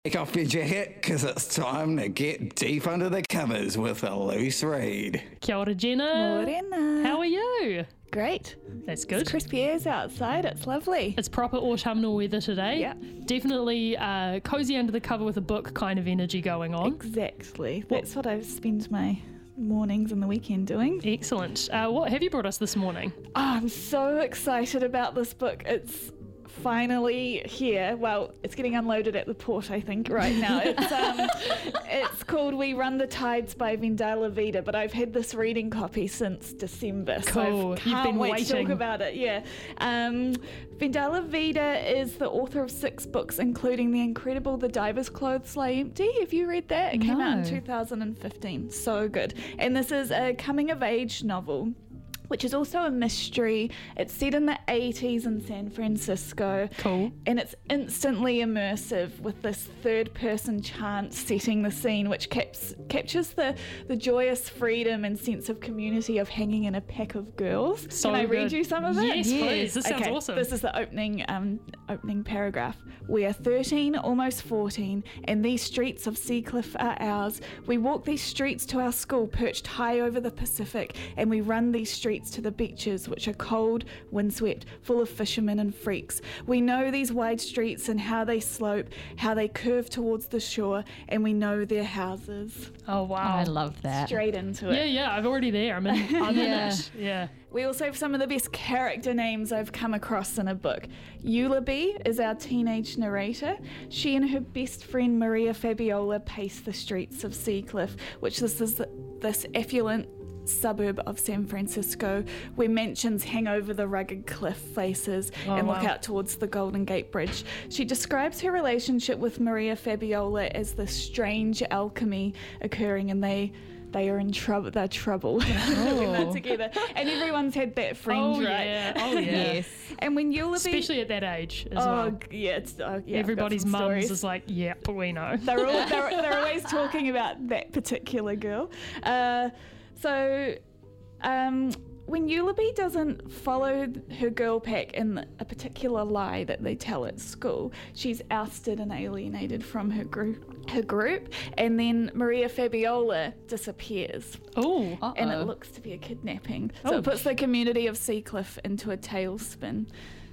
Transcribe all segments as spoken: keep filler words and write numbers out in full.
Take off your jacket, because it's time to get deep under the covers with a loose read. Kia ora, Jenna. Morena. How are you? Great. That's good. It's crispy airs outside. It's lovely. It's proper autumnal weather today. Yeah. Definitely uh, cozy under the cover with a book kind of energy going on. Exactly. That's what I spend my mornings and the weekend doing. Excellent. Uh, what have you brought us this morning? Oh, I'm so excited about this book. It's finally here. Well, it's getting unloaded at the port, I think, right now. It's um, it's called We Run the Tides by Vendala Vida, but I've had this reading copy since December, Cool. so I You've can't been wait waiting. to talk about it. Yeah. Um, Vendala Vida is the author of six books, including the incredible The Diver's Clothes Lie Empty. Have you read that? It came out in No. two thousand fifteen. So good. And this is a coming-of-age novel, which is also a mystery. It's set in the eighties in San Francisco. Cool. And it's instantly immersive with this third-person chant setting the scene, which caps, captures the, the joyous freedom and sense of community of hanging in a pack of girls. So Can I good. read you some of it? Yes, please. This sounds okay, awesome. This is the opening um, opening paragraph. We are thirteen, almost fourteen, and these streets of Seacliff are ours. We walk these streets to our school perched high over the Pacific, and we run these streets to the beaches, which are cold, windswept, full of fishermen and freaks. We know these wide streets and how they slope, how they curve towards the shore, and we know their houses. Oh, wow. I love that. Straight into it. Yeah, yeah, I'm already there. I'm in, I'm Yeah. in it. Yeah. We also have some of the best character names I've come across in a book. Eulaby is our teenage narrator. She and her best friend Maria Fabiola pace the streets of Seacliff, which this is this affluent suburb of San Francisco, where mansions hang over the rugged cliff faces Oh, and look wow. out towards the Golden Gate Bridge. She describes her relationship with Maria Fabiola as this strange alchemy occurring, and they they are in trouble. They're trouble when they're together, and everyone's had that friend, Oh, right? yeah. Oh, yeah. Yes. And when Eulaby, Especially at that age as oh well. g- yeah, it's, oh, yeah, I've got Everybody's some mums stories. is like, yep, we know. They're, all, they're, they're always talking about that particular girl. Uh, so um, when Eulaby doesn't follow her girl pack in a particular lie that they tell at school, she's ousted and alienated from her group, her group, and then Maria Fabiola disappears. Oh, And it Uh-oh. looks to be a kidnapping. So Oh. it puts the community of Seacliff into a tailspin.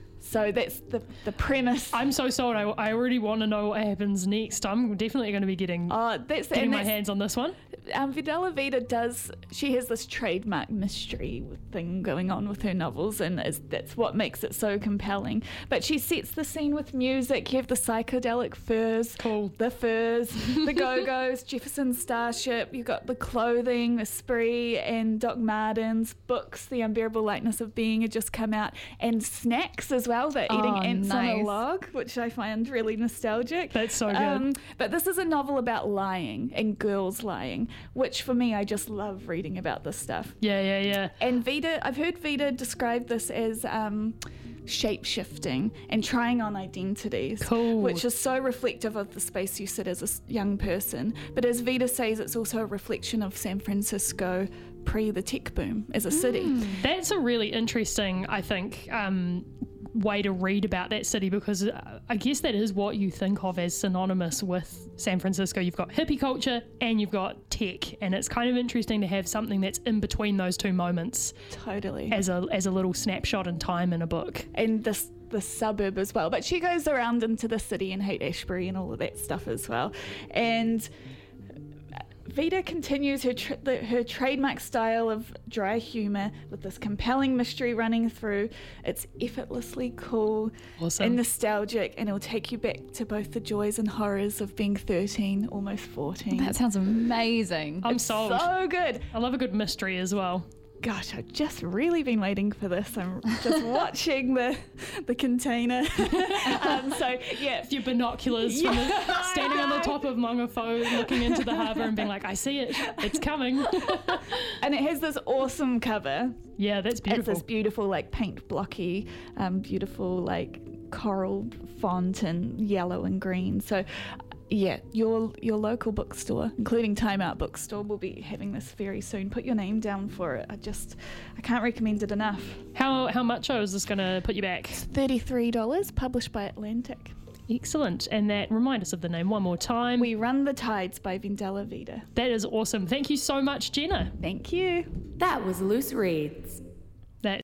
So that's the, the premise. I'm so sold. I, I already want to know what happens next. I'm definitely going to be getting Oh, that's getting and my that's, hands on this one. um, Vendala Vida does. She has this trademark mystery thing going on with her novels, and is, that's what makes it so compelling. But she sets the scene with music. You have the psychedelic furs, Cool. the furs, the Go-Go's, Jefferson Starship. You've got the clothing, the Spree, and Doc Martens. Books, The Unbearable Lightness of Being, had just come out, and snacks as well. They're eating Oh, ants on a nice. log, which I find really nostalgic. That's so good. Um, but this is a novel about lying and girls lying, which for me, I just love reading about this stuff. Yeah, yeah, yeah. And Vida, I've heard Vida describe this as um, shape-shifting and trying on identities, Cool. which is so reflective of the space you sit as a s- young person. But as Vida says, it's also a reflection of San Francisco pre the tech boom as a city. That's a really interesting, I think, um, way to read about that city, because uh, I guess that is what you think of as synonymous with San Francisco. You've got hippie culture and you've got tech, and it's kind of interesting to have something that's in between those two moments Totally. as a as a little snapshot in time in a book. And this the suburb as well. But she goes around into the city and Haight-Ashbury and all of that stuff as well. And Vida continues her tr- the, her trademark style of dry humour with this compelling mystery running through. It's effortlessly cool Awesome. and nostalgic, and it'll take you back to both the joys and horrors of being thirteen, almost fourteen. That sounds amazing. I'm sold. so good. I love a good mystery as well. Gosh, I've just really been waiting for this. I'm just watching the the container. um, so yeah, Your binoculars from the, Yeah, standing I on the know. top of Mongafo, looking into the harbour and being like, I see it, it's coming. and it has this awesome cover. Yeah, that's It's beautiful. this beautiful, like paint blocky, um, beautiful like coral font and yellow and green. So yeah, your your local bookstore, including Time Out Bookstore, will be having this very soon. Put your name down for it. I just, I can't recommend it enough. How how much oh, is this going to put you back? thirty-three dollars, published by Atlantic. Excellent. And that, remind us of the name one more time. We Run the Tides by Vendela Vida. That is awesome. Thank you so much, Jenna. Thank you. That was Loose Reads.